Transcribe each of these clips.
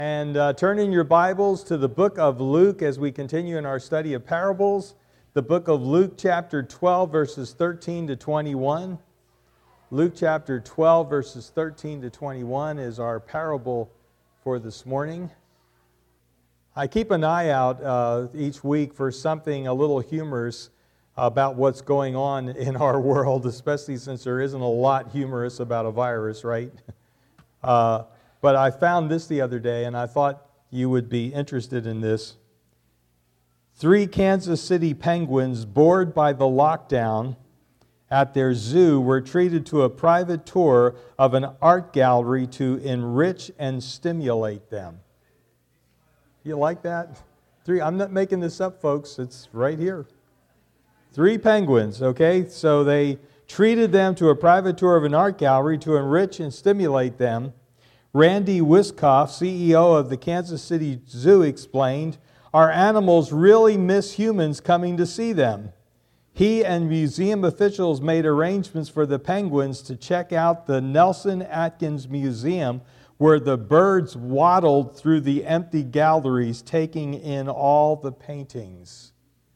And turn in your Bibles to the book of Luke as we continue in our study of parables. The book of Luke chapter 12 verses 13 to 21. Luke chapter 12 verses 13 to 21 is our parable for this morning. I keep an eye out each week for something a little humorous about what's going on in our world, especially since there isn't a lot humorous about a virus, right? But I found this the other day, and I thought you would be interested in this. 3 Kansas City penguins, bored by the lockdown at their zoo, were treated to a private tour of an art gallery to enrich and stimulate them. You like that? I'm not making this up, folks. It's right here. 3 penguins, okay? So they treated them to a private tour of an art gallery to enrich and stimulate them. Randy Wiskoff, CEO of the Kansas City Zoo, explained, "Our animals really miss humans coming to see them." He and museum officials made arrangements for the penguins to check out the Nelson Atkins Museum, where the birds waddled through the empty galleries, taking in all the paintings.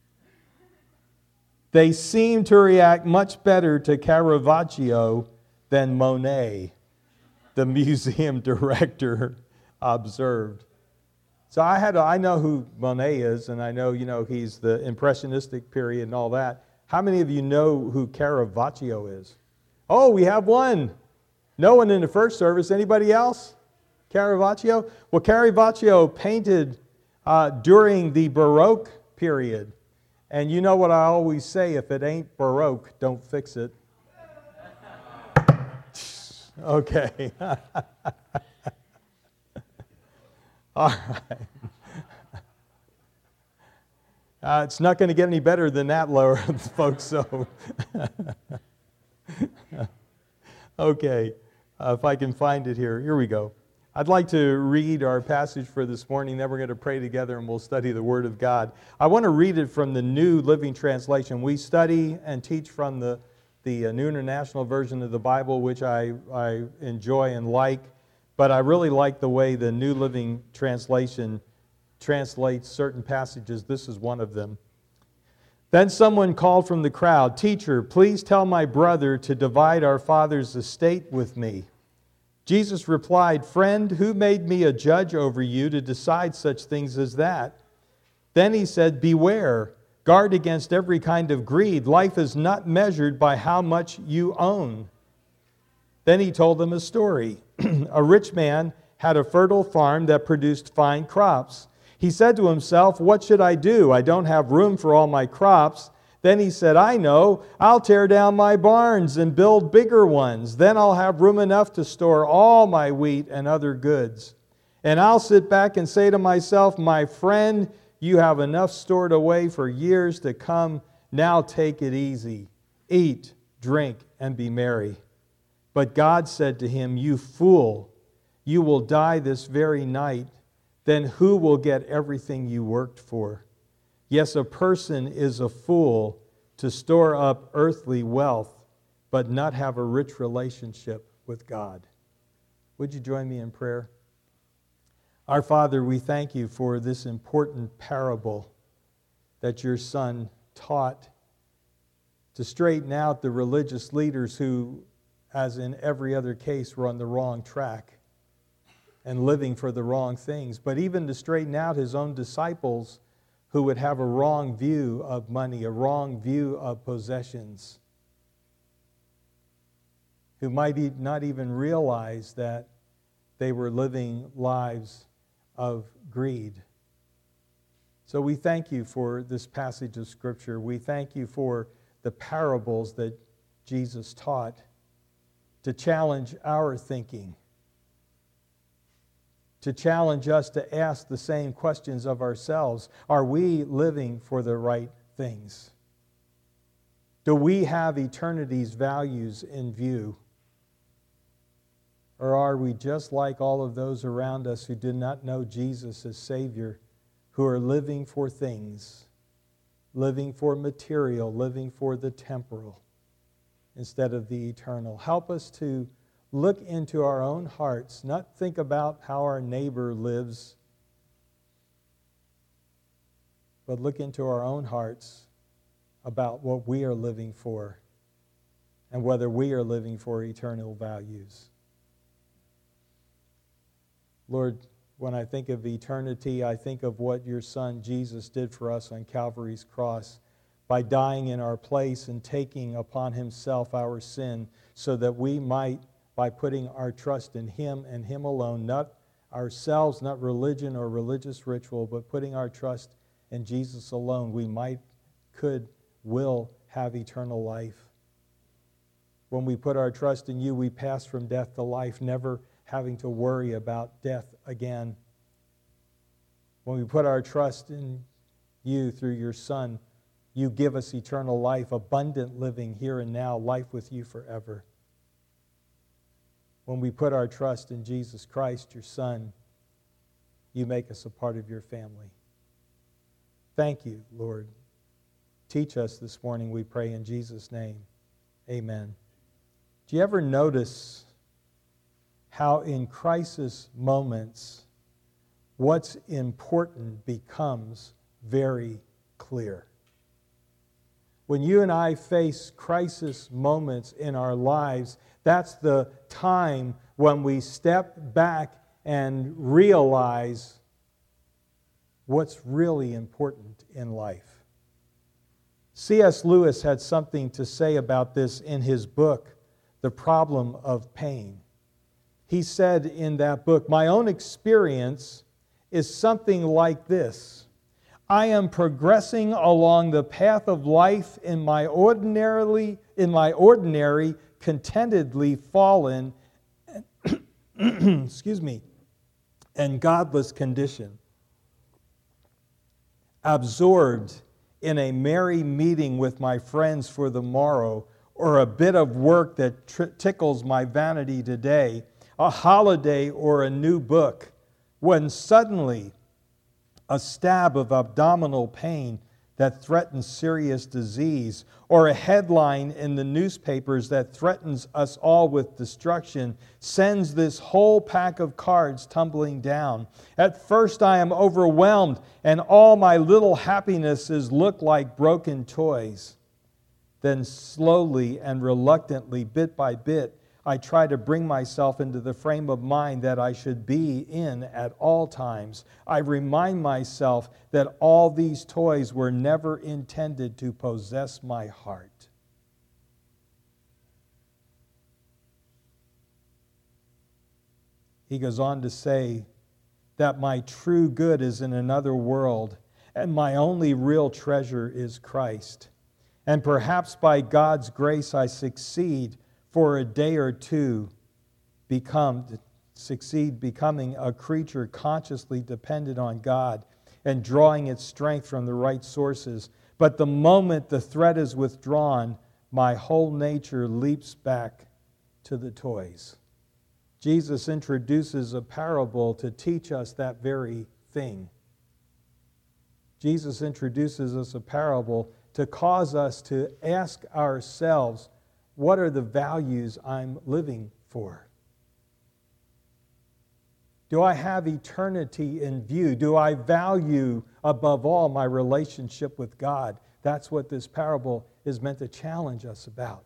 They seemed to react much better to Caravaggio than Monet, the museum director observed. So I know who Monet is, and I know, he's the Impressionistic period and all that. How many of you know who Caravaggio is? Oh, we have one. No one in the first service. Anybody else? Caravaggio? Well, Caravaggio painted during the Baroque period. And you know what I always say, if it ain't Baroque, don't fix it. Okay. All right. It's not going to get any better than that, lower folks. So, okay. If I can find it here. Here we go. I'd like to read our passage for this morning. Then we're going to pray together and we'll study the Word of God. I want to read it from the New Living Translation. We study and teach from the New International Version of the Bible, which I enjoy and like, but I really like the way the New Living Translation translates certain passages. This is one of them. Then someone called from the crowd, "Teacher, please tell my brother to divide our father's estate with me." Jesus replied, "Friend, who made me a judge over you to decide such things as that?" Then he said, "Beware. Guard against every kind of greed. Life is not measured by how much you own." Then he told them a story. A rich man had a fertile farm that produced fine crops. He said to himself, "What should I do? I don't have room for all my crops." Then he said, "I know, I'll tear down my barns and build bigger ones. Then I'll have room enough to store all my wheat and other goods. And I'll sit back and say to myself, 'My friend, you have enough stored away for years to come. Now take it easy. Eat, drink, and be merry.' But God said to him, 'You fool, you will die this very night. Then who will get everything you worked for?' Yes, a person is a fool to store up earthly wealth, but not have a rich relationship with God." Would you join me in prayer? Our Father, we thank you for this important parable that your Son taught to straighten out the religious leaders who, as in every other case, were on the wrong track and living for the wrong things, but even to straighten out his own disciples who would have a wrong view of money, a wrong view of possessions, who might not even realize that they were living lives of greed. So we thank you for this passage of Scripture. We thank you for the parables that Jesus taught to challenge our thinking, to challenge us to ask the same questions of ourselves. Are we living for the right things? Do we have eternity's values in view? Or are we just like all of those around us who did not know Jesus as Savior, who are living for things, living for material, living for the temporal, instead of the eternal? Help us to look into our own hearts, not think about how our neighbor lives, but look into our own hearts about what we are living for and whether we are living for eternal values. Lord, when I think of eternity, I think of what your Son Jesus did for us on Calvary's cross by dying in our place and taking upon himself our sin so that we might, by putting our trust in him and him alone, not ourselves, not religion or religious ritual, but putting our trust in Jesus alone, we might, could, will have eternal life. When we put our trust in you, we pass from death to life, never having to worry about death again. When we put our trust in you through your Son, you give us eternal life, abundant living here and now, life with you forever. When we put our trust in Jesus Christ, your Son, you make us a part of your family. Thank you, Lord. Teach us this morning, we pray in Jesus' name. Amen. Do you ever notice how in crisis moments what's important becomes very clear? When you and I face crisis moments in our lives, that's the time when we step back and realize what's really important in life. C.S. Lewis had something to say about this in his book, The Problem of Pain. He said in that book, "My own experience is something like this. I am progressing along the path of life in my ordinary, contentedly fallen, and godless condition. Absorbed in a merry meeting with my friends for the morrow, or a bit of work that tickles my vanity today, a holiday or a new book, when suddenly a stab of abdominal pain that threatens serious disease, or a headline in the newspapers that threatens us all with destruction, sends this whole pack of cards tumbling down. At first I am overwhelmed, and all my little happinesses look like broken toys. Then slowly and reluctantly, bit by bit, I try to bring myself into the frame of mind that I should be in at all times. I remind myself that all these toys were never intended to possess my heart." He goes on to say that my true good is in another world, and my only real treasure is Christ. And perhaps by God's grace I succeed for a day or two, becoming a creature consciously dependent on God and drawing its strength from the right sources. But the moment the thread is withdrawn, my whole nature leaps back to the toys. Jesus introduces a parable to teach us that very thing. Jesus introduces us a parable to cause us to ask ourselves, what are the values I'm living for? Do I have eternity in view? Do I value above all my relationship with God? That's what this parable is meant to challenge us about.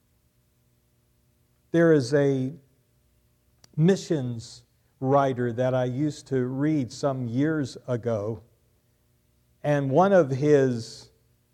There is a missions writer that I used to read some years ago, and one of his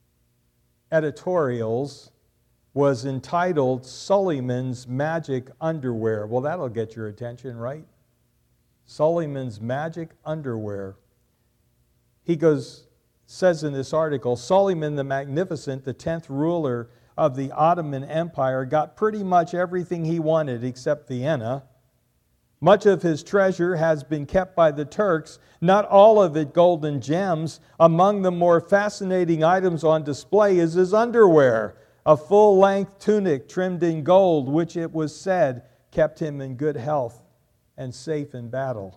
editorials was entitled Suleiman's Magic Underwear. Well, that'll get your attention, right? Suleiman's Magic Underwear. He says in this article, Suleiman the Magnificent, the 10th ruler of the Ottoman Empire, got pretty much everything he wanted except Vienna. Much of his treasure has been kept by the Turks, not all of it gold and gems. Among the more fascinating items on display is his underwear, a full-length tunic trimmed in gold, which it was said kept him in good health and safe in battle.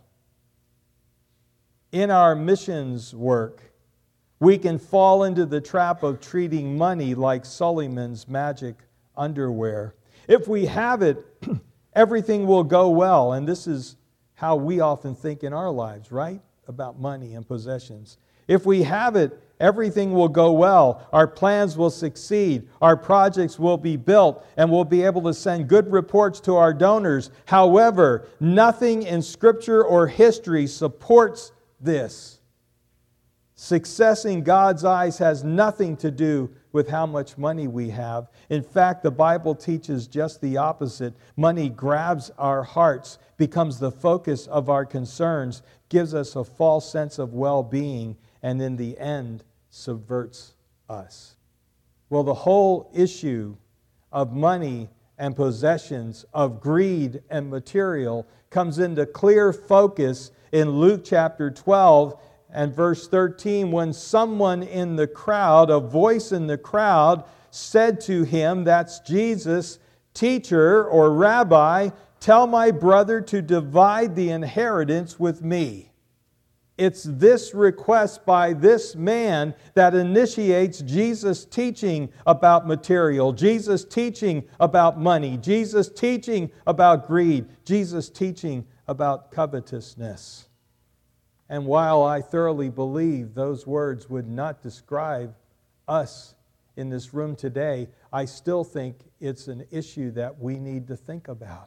In our missions work, we can fall into the trap of treating money like Suleiman's magic underwear. If we have it, everything will go well. And this is how we often think in our lives, right? About money and possessions. If we have it, everything will go well. Our plans will succeed. Our projects will be built, and we'll be able to send good reports to our donors. However, nothing in Scripture or history supports this. Success in God's eyes has nothing to do with how much money we have. In fact, the Bible teaches just the opposite. Money grabs our hearts, becomes the focus of our concerns, gives us a false sense of well-being, and in the end, subverts us. Well, the whole issue of money and possessions, of greed and material, comes into clear focus in Luke chapter 12 and verse 13, when someone in the crowd, a voice in the crowd, said to him, that's Jesus, "Teacher," or "Rabbi, tell my brother to divide the inheritance with me." It's this request by this man that initiates Jesus' teaching about material, Jesus' teaching about money, Jesus' teaching about greed, Jesus' teaching about covetousness. And while I thoroughly believe those words would not describe us in this room today, I still think it's an issue that we need to think about.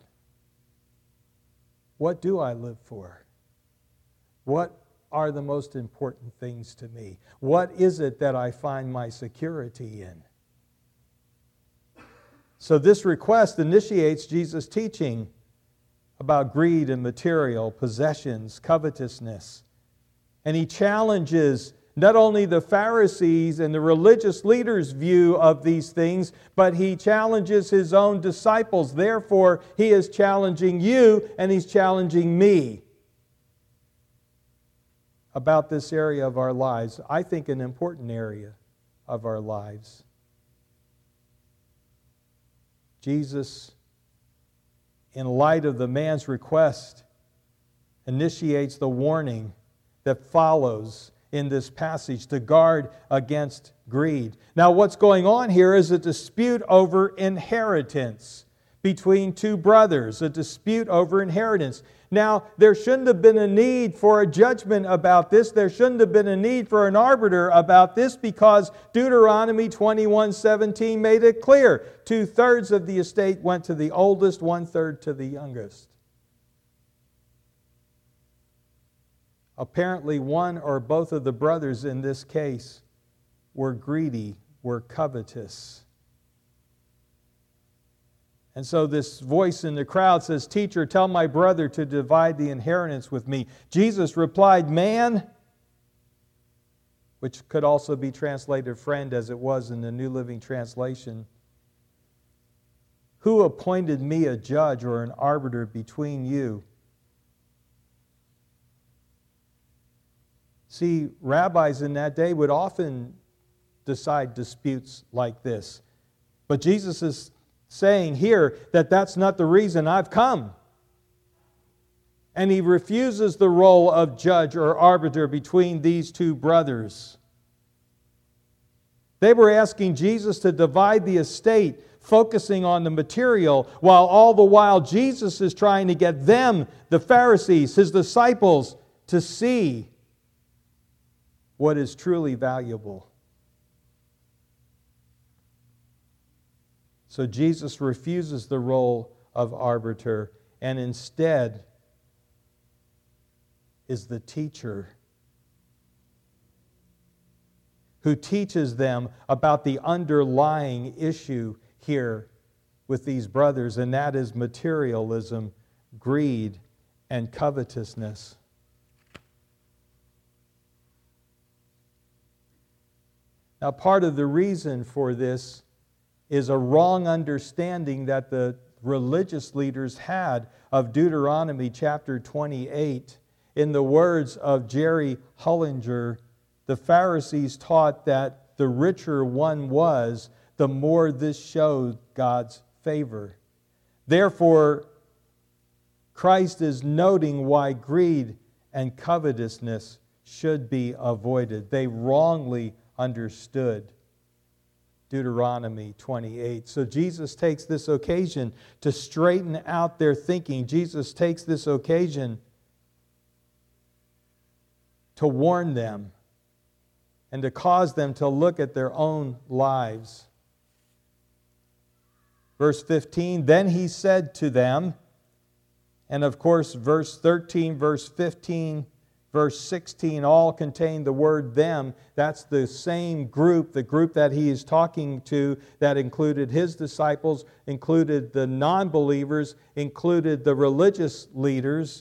What do I live for? What are the most important things to me? What is it that I find my security in? So this request initiates Jesus' teaching about greed and material, possessions, covetousness. And he challenges not only the Pharisees and the religious leaders' view of these things, but he challenges his own disciples. Therefore, he is challenging you and he's challenging me about this area of our lives. I think an important area of our lives. Jesus, in light of the man's request, initiates the warning that follows in this passage to guard against greed. Now, what's going on here is a dispute over inheritance between two brothers, a dispute over inheritance. Now, there shouldn't have been a need for a judgment about this. There shouldn't have been a need for an arbiter about this, because Deuteronomy 21:17 made it clear. 2/3 of the estate went to the oldest, 1/3 to the youngest. Apparently, one or both of the brothers in this case were greedy, were covetous. And so this voice in the crowd says, "Teacher, tell my brother to divide the inheritance with me." Jesus replied, "Man," which could also be translated friend, as it was in the New Living Translation, "who appointed me a judge or an arbiter between you?" See, rabbis in that day would often decide disputes like this. But Jesus is saying here that that's not the reason I've come. And he refuses the role of judge or arbiter between these two brothers. They were asking Jesus to divide the estate, focusing on the material, while all the while Jesus is trying to get them, the Pharisees, his disciples, to see what is truly valuable. So Jesus refuses the role of arbiter and instead is the teacher who teaches them about the underlying issue here with these brothers, and that is materialism, greed, and covetousness. Now, part of the reason for this is a wrong understanding that the religious leaders had of Deuteronomy chapter 28. In the words of Jerry Hullinger, the Pharisees taught that the richer one was, the more this showed God's favor. Therefore, Christ is noting why greed and covetousness should be avoided. They wrongly understood Deuteronomy 28. So Jesus takes this occasion to straighten out their thinking. Jesus takes this occasion to warn them and to cause them to look at their own lives. Verse 15, then he said to them, and of course verse 13, verse 15, verse 16 all contain the word them. That's the same group, the group that he is talking to, that included his disciples, included the non-believers, included the religious leaders.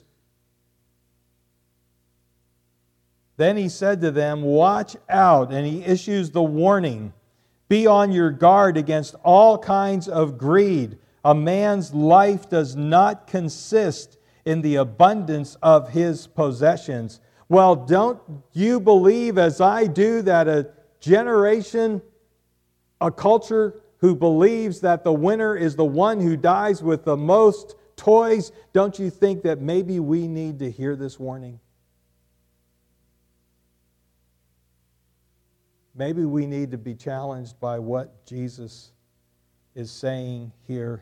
Then he said to them, watch out, and he issues the warning. Be on your guard against all kinds of greed. A man's life does not consist in the abundance of his possessions. Well, don't you believe, as I do, that a generation, a culture who believes that the winner is the one who dies with the most toys, don't you think that maybe we need to hear this warning? Maybe we need to be challenged by what Jesus is saying here.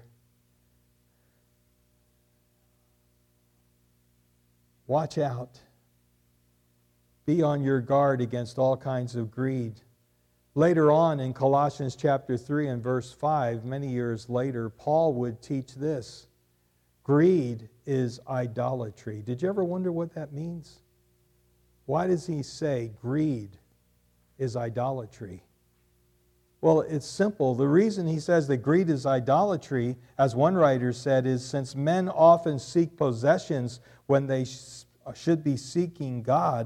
Watch out. Be on your guard against all kinds of greed. Later on in Colossians chapter 3 and verse 5, many years later, Paul would teach this. Greed is idolatry. Did you ever wonder what that means? Why does he say greed is idolatry? Well, it's simple. The reason he says that greed is idolatry, as one writer said, is since men often seek possessions when they should be seeking God,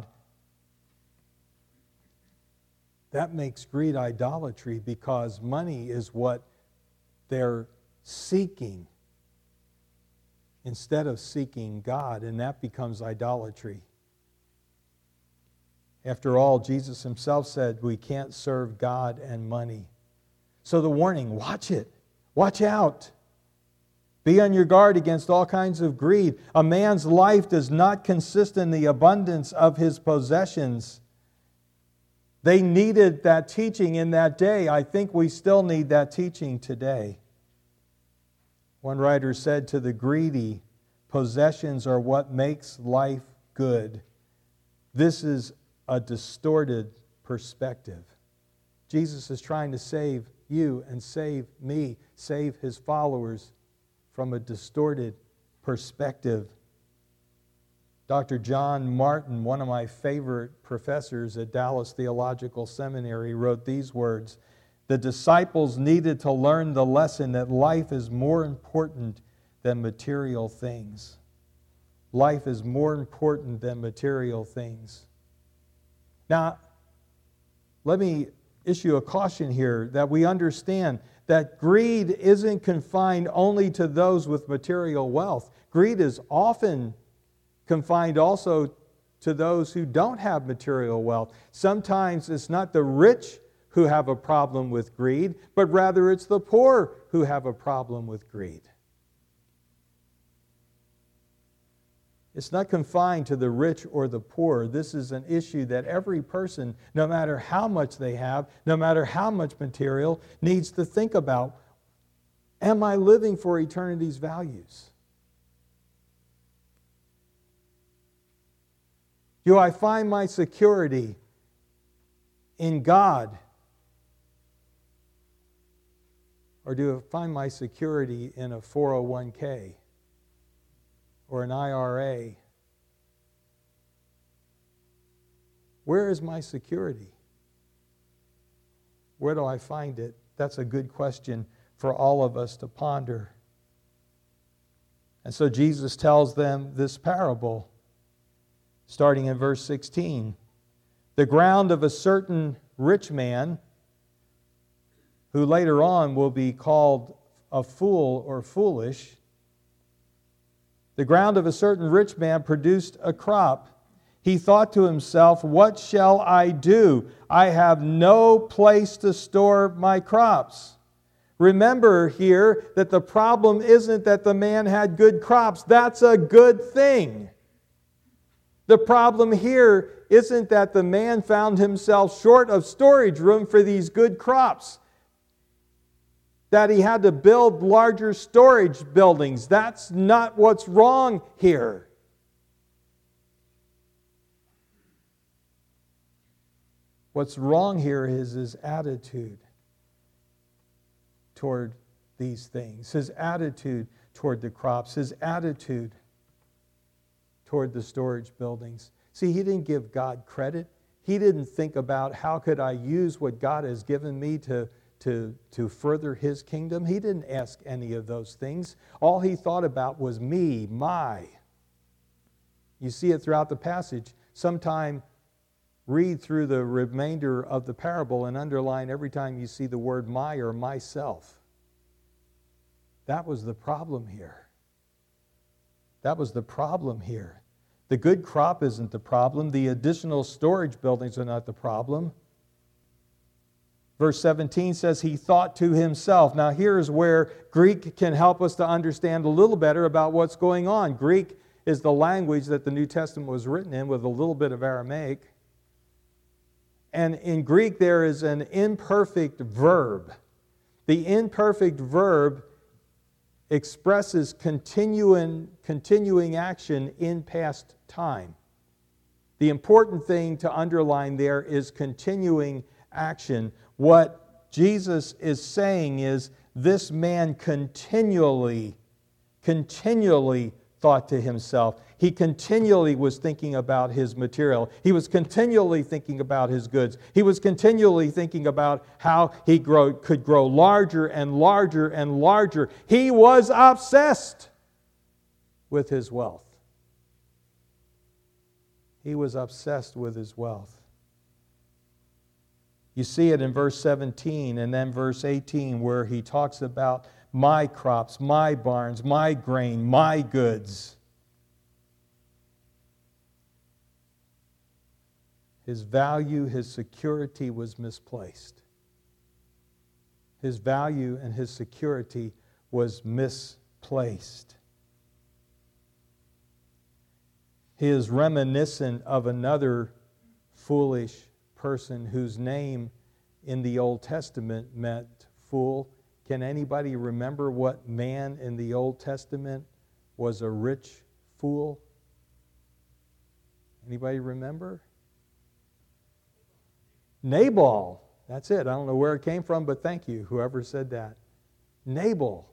that makes greed idolatry because money is what they're seeking instead of seeking God, and that becomes idolatry. After all, Jesus himself said we can't serve God and money. So the warning, watch it. Watch out. Be on your guard against all kinds of greed. A man's life does not consist in the abundance of his possessions. They needed that teaching in that day. I think we still need that teaching today. One writer said to the greedy, possessions are what makes life good. This is a distorted perspective. Jesus is trying to save you and save me, save his followers from a distorted perspective. Dr. John Martin, one of my favorite professors at Dallas Theological Seminary, wrote these words: the disciples needed to learn the lesson that life is more important than material things. Life is more important than material things. Now, let me issue a caution here that we understand that greed isn't confined only to those with material wealth. Greed is often confined also to those who don't have material wealth. Sometimes it's not the rich who have a problem with greed, but rather it's the poor who have a problem with greed. It's not confined to the rich or the poor. This is an issue that every person, no matter how much they have, no matter how much material, needs to think about. Am I living for eternity's values? Do I find my security in God? Or do I find my security in a 401k? Or an IRA? Where is my security? Where do I find it? That's a good question for all of us to ponder. And so Jesus tells them this parable, starting in verse 16. The ground of a certain rich man, who later on will be called a fool or foolish, the ground of a certain rich man produced a crop. He thought to himself, what shall I do? I have no place to store my crops. Remember here that the problem isn't that the man had good crops. That's a good thing. The problem here isn't that the man found himself short of storage room for these good crops. that he had to build larger storage buildings. That's not what's wrong here. What's wrong here is his attitude toward these things, his attitude toward the crops, his attitude toward the storage buildings. See, he didn't give God credit. He didn't think about how could I use what God has given me to further his kingdom. He didn't ask any of those things. All he thought about was me, my. You see it throughout the passage. Sometime read through the remainder of the parable and underline every time you see the word my or myself. That was the problem here. That was the problem here. The good crop isn't the problem. The additional storage buildings are not the problem. Verse 17 says he thought to himself. Now here's where Greek can help us to understand a little better about what's going on. Greek is the language that the New Testament was written in with a little bit of Aramaic. And in Greek there is an imperfect verb. The imperfect verb expresses continuing action in past time. The important thing to underline there is continuing action. What Jesus is saying is this man continually thought to himself. He continually was thinking about his material. He was continually thinking about his goods. He was continually thinking about how he could grow larger and larger and larger. He was obsessed with his wealth. He was obsessed with his wealth. You see it in verse 17 and then verse 18 where he talks about my crops, my barns, my grain, my goods. His value, his security was misplaced. His value and his security was misplaced. He is reminiscent of another foolish person whose name in the Old Testament meant fool. Can anybody remember what man in the Old Testament was a rich fool? Anybody remember? Nabal. That's it. I don't know where it came from, but thank you, whoever said that. Nabal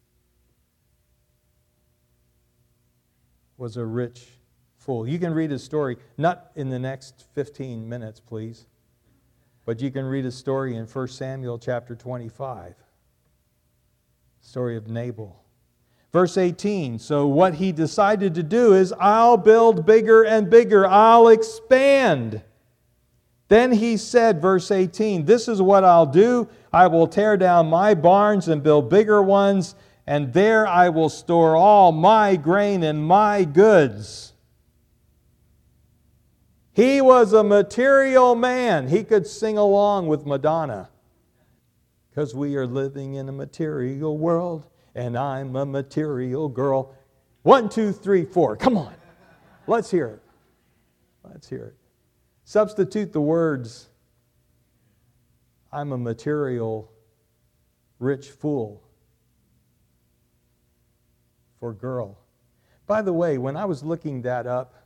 was a rich fool. You can read his story, not in the next 15 minutes, please, but you can read his story in 1 Samuel chapter 25. Story of Nabal. Verse 18, so what he decided to do is, I'll build bigger and bigger. I'll expand. Then he said, verse 18, this is what I'll do. I will tear down my barns and build bigger ones, and there I will store all my grain and my goods. He was a material man. He could sing along with Madonna. Because we are living in a material world, and I'm a material girl. 1, 2, 3, 4. Come on. Let's hear it. Let's hear it. Substitute the words, I'm a material rich fool, for girl. By the way, when I was looking that up,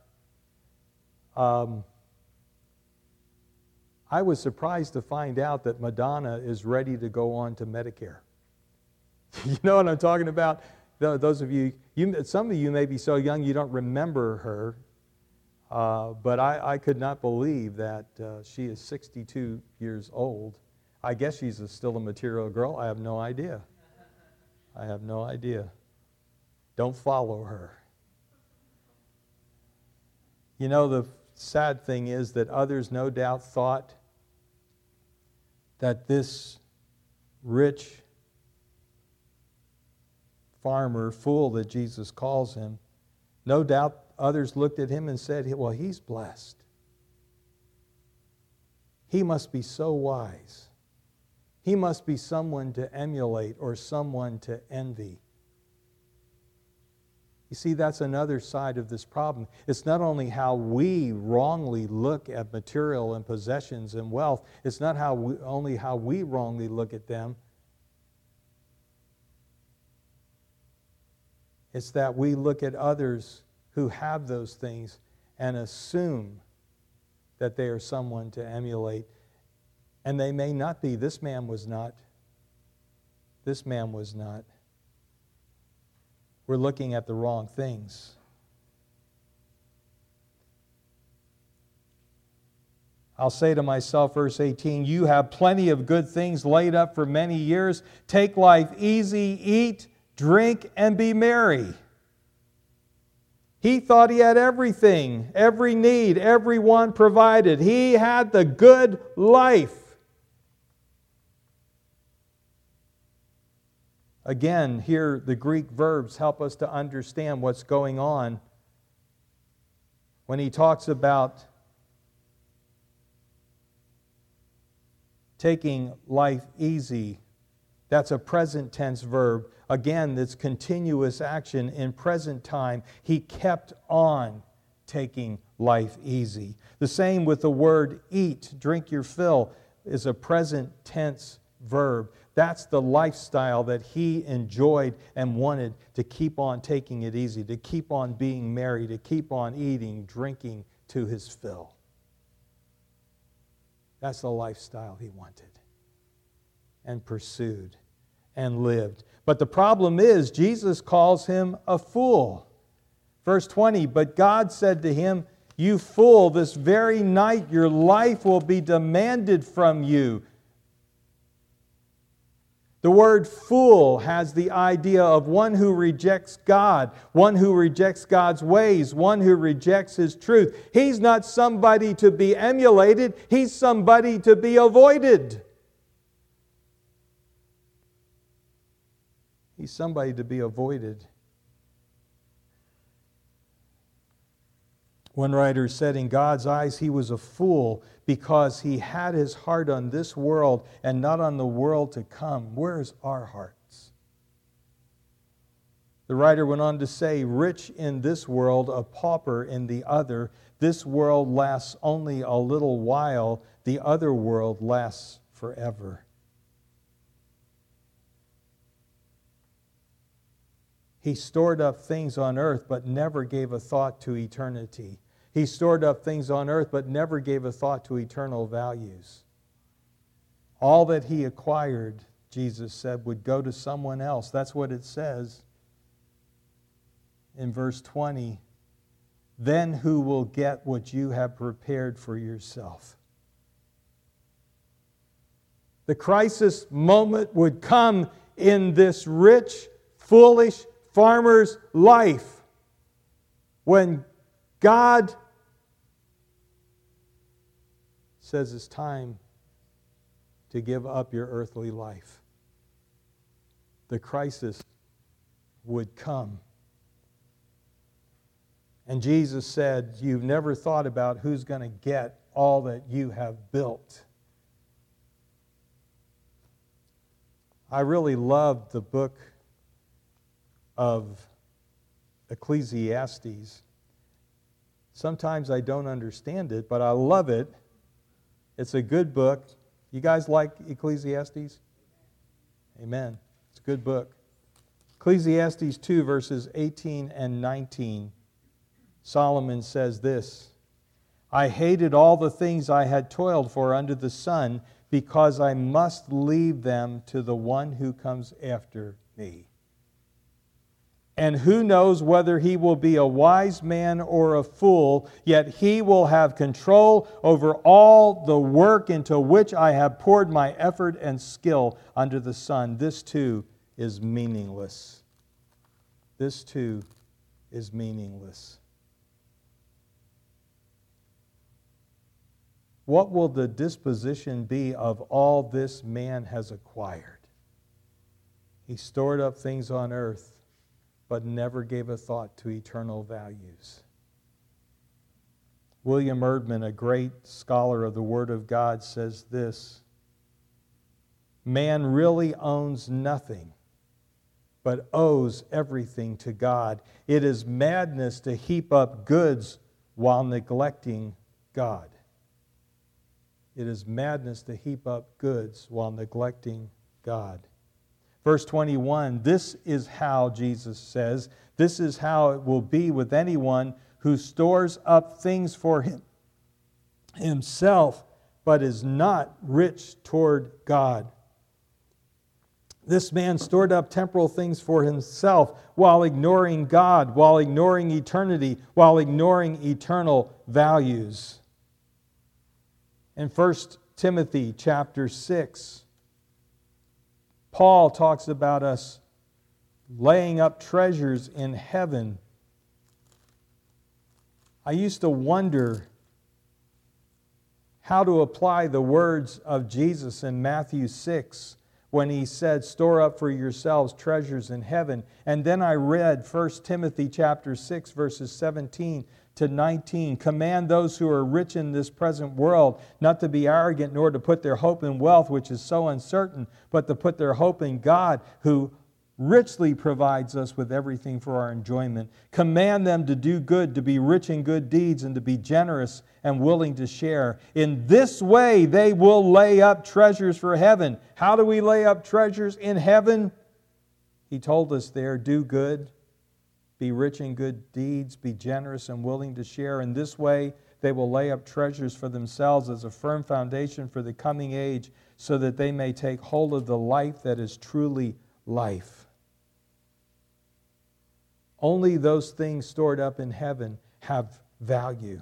I was surprised to find out that Madonna is ready to go on to Medicare. You know what I'm talking about? Those of you, some of you may be so young you don't remember her. But I could not believe that she is 62 years old. I guess she's still a material girl. I have no idea. I have no idea. Don't follow her. You know, the sad thing is that others no doubt thought that this rich farmer, fool that Jesus calls him, no doubt others looked at him and said, well, he's blessed. He must be so wise. He must be someone to emulate or someone to envy. You see, that's another side of this problem. It's not only how we wrongly look at material and possessions and wealth. It's not only how we wrongly look at them. It's that we look at others who have those things and assume that they are someone to emulate. And they may not be. This man was not. This man was not. We're looking at the wrong things. I'll say to myself, verse 18, you have plenty of good things laid up for many years. Take life easy, eat, drink, and be merry. He thought he had everything, every need, every want provided. He had the good life. Again, here the Greek verbs help us to understand what's going on. When he talks about taking life easy, that's a present tense verb. Again, that's continuous action in present time. He kept on taking life easy. The same with the word eat, drink your fill, is a present tense verb. That's the lifestyle that he enjoyed and wanted, to keep on taking it easy, to keep on being merry, to keep on eating, drinking to his fill. That's the lifestyle he wanted and pursued and lived. But the problem is, Jesus calls him a fool. Verse 20, but God said to him, you fool, this very night your life will be demanded from you. The word fool has the idea of one who rejects God, one who rejects God's ways, one who rejects His truth. He's not somebody to be emulated, he's somebody to be avoided. He's somebody to be avoided. One writer said, in God's eyes, he was a fool because he had his heart on this world and not on the world to come. Where's our hearts? The writer went on to say, rich in this world, a pauper in the other. This world lasts only a little while. The other world lasts forever. He stored up things on earth, but never gave a thought to eternity. He stored up things on earth, but never gave a thought to eternal values. All that he acquired, Jesus said, would go to someone else. That's what it says in verse 20. Then who will get what you have prepared for yourself? The crisis moment would come in this rich, foolish farmer's life when God says it's time to give up your earthly life. The crisis would come. And Jesus said, you've never thought about who's going to get all that you have built. I really love the book of Ecclesiastes. Sometimes I don't understand it, but I love it. It's a good book. You guys like Ecclesiastes? Amen. It's a good book. Ecclesiastes 2, verses 18 and 19. Solomon says this, I hated all the things I had toiled for under the sun, because I must leave them to the one who comes after me. And who knows whether he will be a wise man or a fool, yet he will have control over all the work into which I have poured my effort and skill under the sun. This too is meaningless. This too is meaningless. What will the disposition be of all this man has acquired? He stored up things on earth, but never gave a thought to eternal values. William Erdman, a great scholar of the Word of God, says this, man really owns nothing, but owes everything to God. It is madness to heap up goods while neglecting God. It is madness to heap up goods while neglecting God. Verse 21, this is how, Jesus says, this is how it will be with anyone who stores up things for himself, but is not rich toward God. This man stored up temporal things for himself while ignoring God, while ignoring eternity, while ignoring eternal values. In 1 Timothy chapter 6, Paul talks about us laying up treasures in heaven. I used to wonder how to apply the words of Jesus in Matthew 6 when he said, store up for yourselves treasures in heaven. And then I read 1 Timothy chapter 6, verses 17 to 19. Command those who are rich in this present world not to be arrogant, nor to put their hope in wealth, which is so uncertain, but to put their hope in God, who richly provides us with everything for our enjoyment. Command them to do good, to be rich in good deeds, and to be generous and willing to share. In this way, they will lay up treasures for heaven. How do we lay up treasures in heaven? He told us there, do good, be rich in good deeds, be generous and willing to share. In this way, they will lay up treasures for themselves as a firm foundation for the coming age, so that they may take hold of the life that is truly life. Only those things stored up in heaven have value,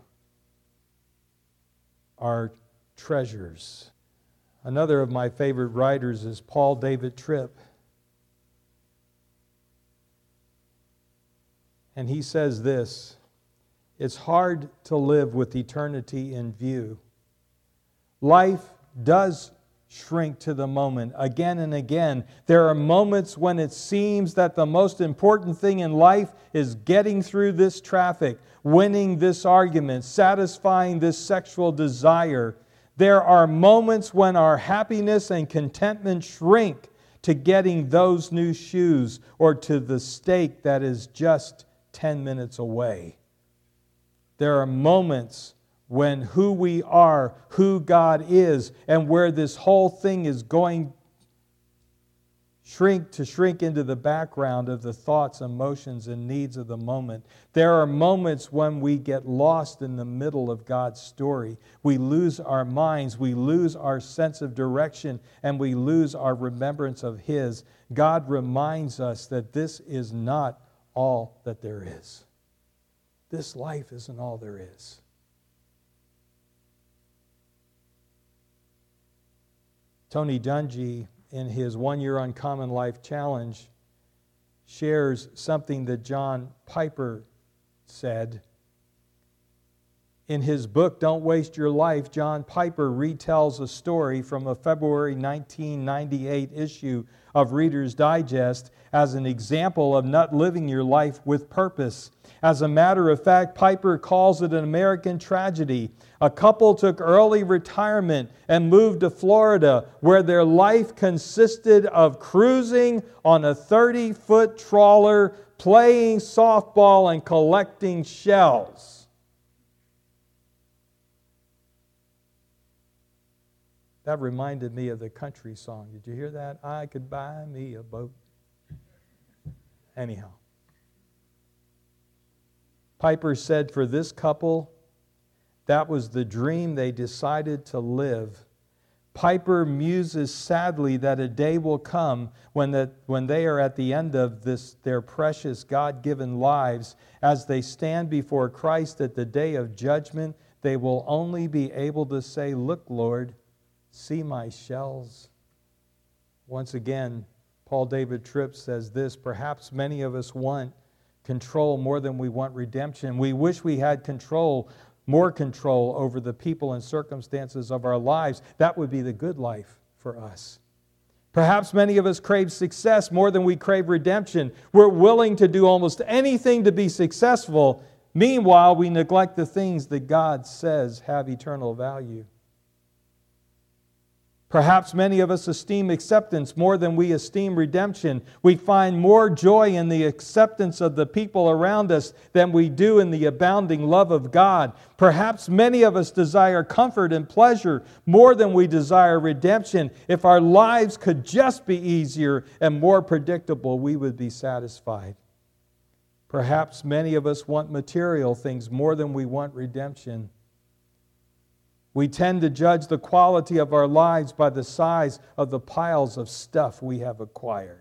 are treasures. Another of my favorite writers is Paul David Tripp. And he says this, it's hard to live with eternity in view. Life does shrink to the moment again and again. There are moments when it seems that the most important thing in life is getting through this traffic, winning this argument, satisfying this sexual desire. There are moments when our happiness and contentment shrink to getting those new shoes or to the steak that is just 10 minutes away. There are moments when who we are, who God is, and where this whole thing is going shrink into the background of the thoughts, emotions, and needs of the moment. There are moments when we get lost in the middle of God's story. We lose our minds, we lose our sense of direction, and we lose our remembrance of His. God reminds us that this is not all that there is. This life isn't all there is. Tony Dungy, in his 1 Year Uncommon Life Challenge, shares something that John Piper said. In his book, Don't Waste Your Life, John Piper retells a story from a February 1998 issue of Reader's Digest as an example of not living your life with purpose. As a matter of fact, Piper calls it an American tragedy. A couple took early retirement and moved to Florida, where their life consisted of cruising on a 30-foot trawler, playing softball, and collecting shells. That reminded me of the country song. Did you hear that? I could buy me a boat. Anyhow. Piper said for this couple, that was the dream they decided to live. Piper muses sadly that a day will come when they are at the end of their precious God-given lives. As they stand before Christ at the day of judgment, they will only be able to say, "Look, Lord, see my shells." Once again, Paul David Tripp says this, perhaps many of us want control more than we want redemption. We wish we had more control over the people and circumstances of our lives. That would be the good life for us. Perhaps many of us crave success more than we crave redemption. We're willing to do almost anything to be successful. Meanwhile, we neglect the things that God says have eternal value. Perhaps many of us esteem acceptance more than we esteem redemption. We find more joy in the acceptance of the people around us than we do in the abounding love of God. Perhaps many of us desire comfort and pleasure more than we desire redemption. If our lives could just be easier and more predictable, we would be satisfied. Perhaps many of us want material things more than we want redemption. We tend to judge the quality of our lives by the size of the piles of stuff we have acquired.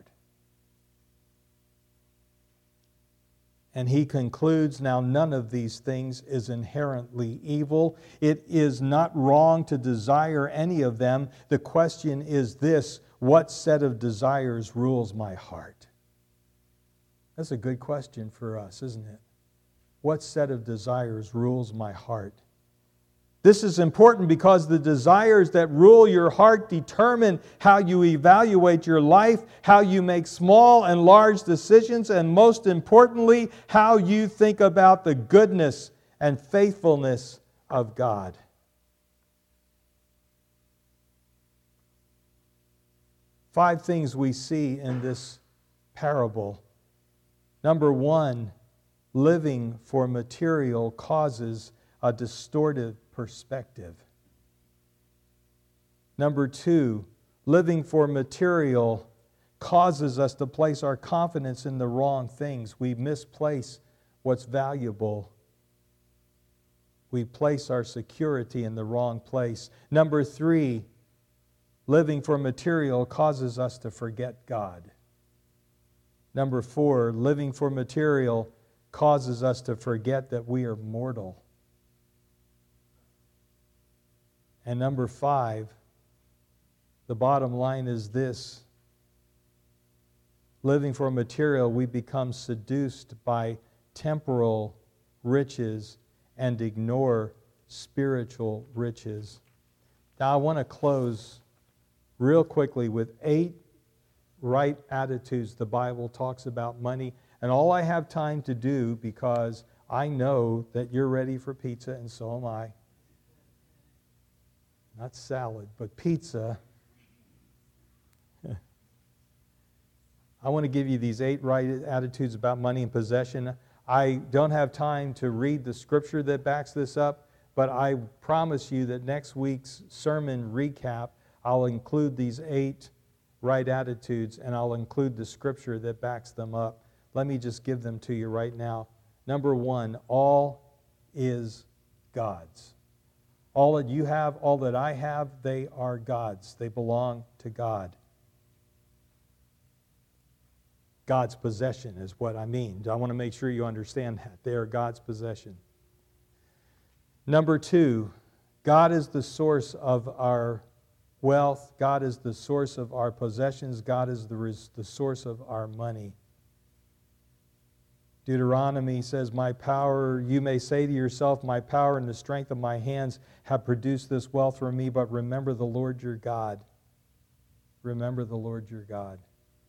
And he concludes, now none of these things is inherently evil. It is not wrong to desire any of them. The question is this: what set of desires rules my heart? That's a good question for us, isn't it? What set of desires rules my heart? This is important because the desires that rule your heart determine how you evaluate your life, how you make small and large decisions, and most importantly, how you think about the goodness and faithfulness of God. Five things we see in this parable. Number one, living for material causes a distorted perspective. Number two, living for material causes us to place our confidence in the wrong things. We misplace what's valuable. We place our security in the wrong place. Number three, living for material causes us to forget God. Number four, living for material causes us to forget that we are mortal. And number five, the bottom line is this: living for material, we become seduced by temporal riches and ignore spiritual riches. Now, I want to close real quickly with 8 right attitudes the Bible talks about money. And all I have time to do, because I know that you're ready for pizza, and so am I. Not salad, but pizza. I want to give you these 8 right attitudes about money and possession. I don't have time to read the scripture that backs this up, but I promise you that next week's sermon recap, I'll include these 8 right attitudes, and I'll include the scripture that backs them up. Let me just give them to you right now. Number 1, all is God's. All that you have, all that I have, they are God's. They belong to God. God's possession is what I mean. I want to make sure you understand that. They are God's possession. Number 2, God is the source of our wealth. God is the source of our possessions. God is the source of our money. Deuteronomy says, my power, you may say to yourself, my power and the strength of my hands have produced this wealth for me, but remember the Lord your God. Remember the Lord your God.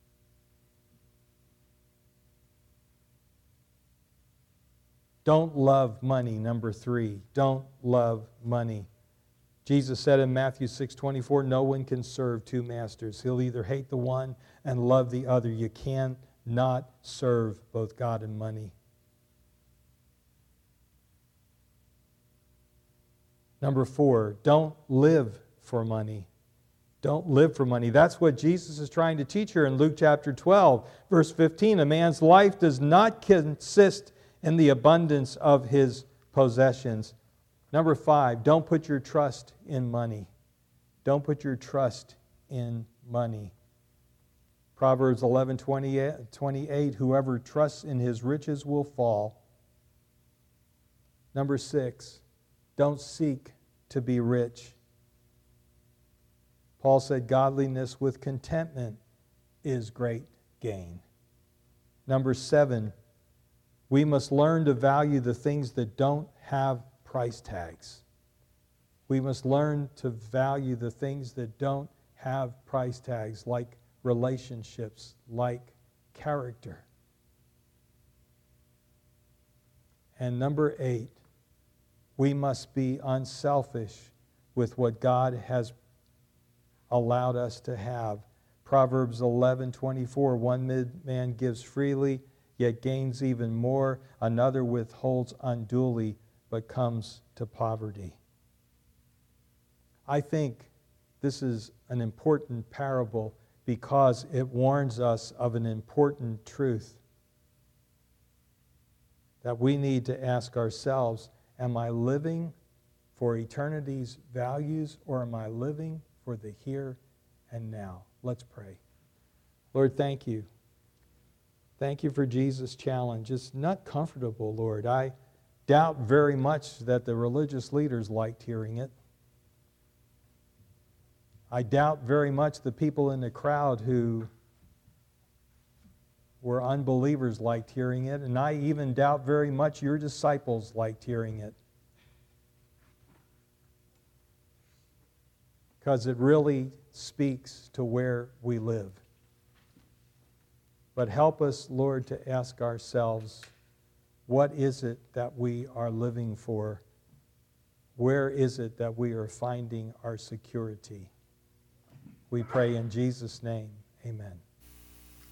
Don't love money, number 3. Don't love money. Jesus said in Matthew 6:24, no one can serve 2 masters. He'll either hate the one and love the other. You cannot serve both God and money. Number 4, don't live for money. Don't live for money. That's what Jesus is trying to teach here in Luke chapter 12, verse 15. A man's life does not consist in the abundance of his possessions. Number 5, don't put your trust in money. Don't put your trust in money. Proverbs 11:28, whoever trusts in his riches will fall. Number 6, don't seek to be rich. Paul said godliness with contentment is great gain. Number 7, we must learn to value the things that don't have price tags. We must learn to value the things that don't have price tags, like relationships, like character. And number 8, we must be unselfish with what God has allowed us to have. Proverbs 11:24, one man gives freely, yet gains even more. Another withholds unduly, but comes to poverty. I think this is an important parable because it warns us of an important truth that we need to ask ourselves, am I living for eternity's values, or am I living for the here and now? Let's pray. Lord, thank you. Thank you for Jesus' challenge. It's not comfortable, Lord. I doubt very much that the religious leaders liked hearing it. I doubt very much the people in the crowd who were unbelievers liked hearing it, and I even doubt very much your disciples liked hearing it. Because it really speaks to where we live. But help us, Lord, to ask ourselves, what is it that we are living for? Where is it that we are finding our security? We pray in Jesus' name, amen.